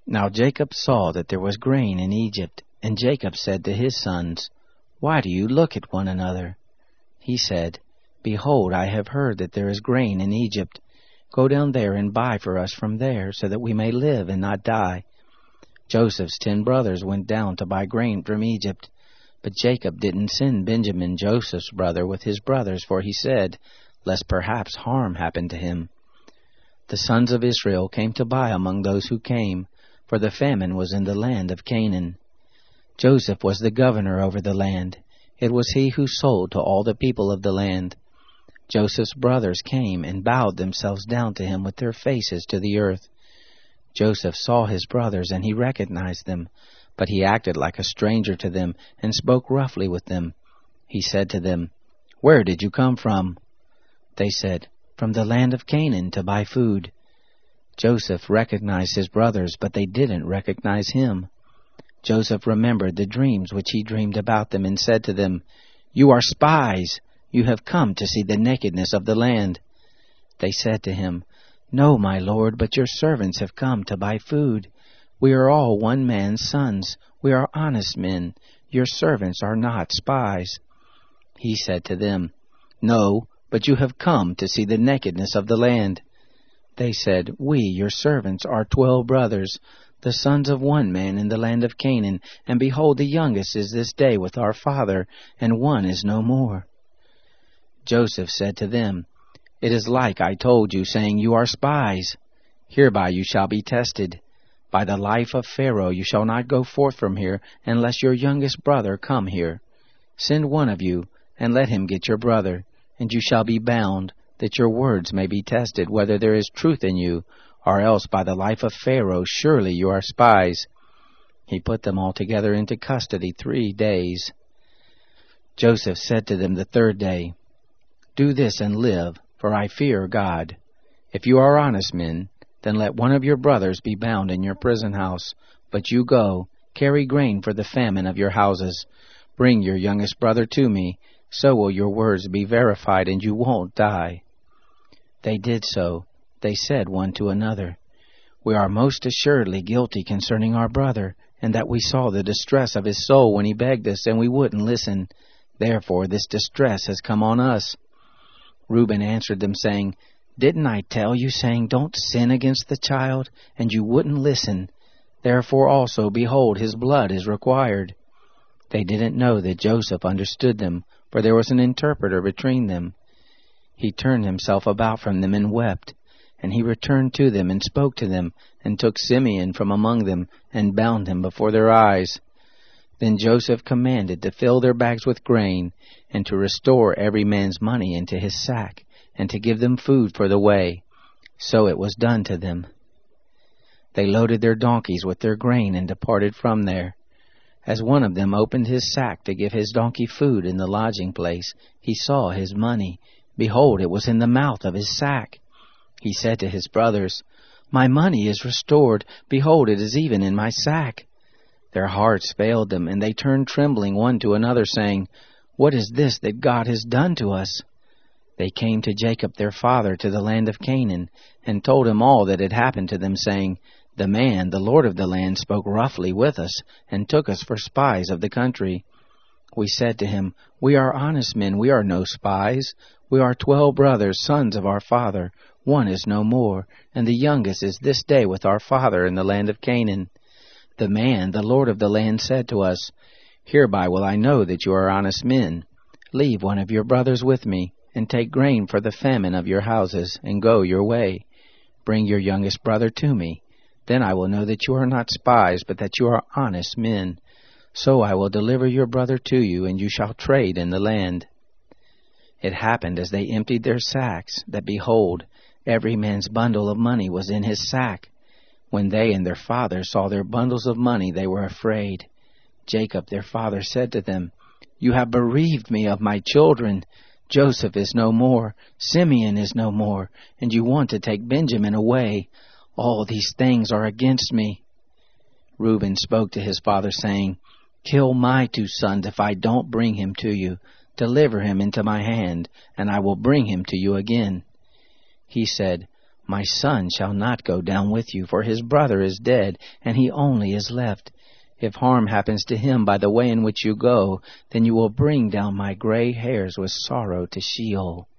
Now Jacob saw that there was grain in Egypt, and Jacob said to his sons, Why do you look at one another? He said, Behold, I have heard that there is grain in Egypt. Go down there and buy for us from there, so that we may live and not die. Joseph's 10 brothers went down to buy grain from Egypt. But Jacob didn't send Benjamin, Joseph's brother, with his brothers, for he said, Lest perhaps harm happen to him. The sons of Israel came to buy among those who came, for the famine was in the land of Canaan. Joseph was the governor over the land. It was he who sold to all the people of the land. Joseph's brothers came and bowed themselves down to him with their faces to the earth. Joseph saw his brothers, and he recognized them, but he acted like a stranger to them and spoke roughly with them. He said to them, Where did you come from? They said, From the land of Canaan to buy food. Joseph recognized his brothers, but they didn't recognize him. Joseph remembered the dreams which he dreamed about them and said to them, You are spies. You have come to see the nakedness of the land. They said to him, No, my lord, but your servants have come to buy food. We are all one man's sons. We are honest men. Your servants are not spies. He said to them, No, but you have come to see the nakedness of the land. They said, We, your servants, are 12 brothers, the sons of one man in the land of Canaan, and behold, the youngest is this day with our father, and one is no more. Joseph said to them, It is like I told you, saying, You are spies. Hereby you shall be tested. By the life of Pharaoh you shall not go forth from here, unless your youngest brother come here. Send one of you, and let him get your brother, and you shall be bound, that your words may be tested, whether there is truth in you, or else by the life of Pharaoh surely you are spies. He put them all together into custody 3 days. Joseph said to them the 3rd day, Do this and live, for I fear God. If you are honest men, then let one of your brothers be bound in your prison house. But you go, carry grain for the famine of your houses. Bring your youngest brother to me, so will your words be verified, and you won't die. They did so. They said one to another, We are most assuredly guilty concerning our brother, and that we saw the distress of his soul when he begged us, and we wouldn't listen. Therefore this distress has come on us. Reuben answered them, saying, Didn't I tell you, saying, Don't sin against the child? And you wouldn't listen. Therefore also, behold, his blood is required. They didn't know that Joseph understood them, for there was an interpreter between them. He turned himself about from them and wept. And he returned to them and spoke to them, and took Simeon from among them, and bound him before their eyes. Then Joseph commanded to fill their bags with grain, and to restore every man's money into his sack, and to give them food for the way. So it was done to them. They loaded their donkeys with their grain, and departed from there. As one of them opened his sack to give his donkey food in the lodging place, he saw his money. Behold, it was in the mouth of his sack. He said to his brothers, My money is restored. Behold, it is even in my sack. Their hearts failed them, and they turned trembling one to another, saying, What is this that God has done to us? They came to Jacob their father to the land of Canaan, and told him all that had happened to them, saying, The man, the lord of the land, spoke roughly with us, and took us for spies of the country. We said to him, We are honest men, we are no spies. We are 12 brothers, sons of our father. One is no more, and the youngest is this day with our father in the land of Canaan. The man, the lord of the land, said to us, Hereby will I know that you are honest men. Leave one of your brothers with me, and take grain for the famine of your houses, and go your way. Bring your youngest brother to me. Then I will know that you are not spies, but that you are honest men. So I will deliver your brother to you, and you shall trade in the land. It happened as they emptied their sacks, that behold, every man's bundle of money was in his sack. When they and their father saw their bundles of money, they were afraid. Jacob their father said to them, You have bereaved me of my children. Joseph is no more, Simeon is no more, and you want to take Benjamin away. All these things are against me. Reuben spoke to his father, saying, Kill my 2 sons if I don't bring him to you. Deliver him into my hand, and I will bring him to you again. He said, My son shall not go down with you, for his brother is dead, and he only is left. If harm happens to him by the way in which you go, then you will bring down my gray hairs with sorrow to Sheol.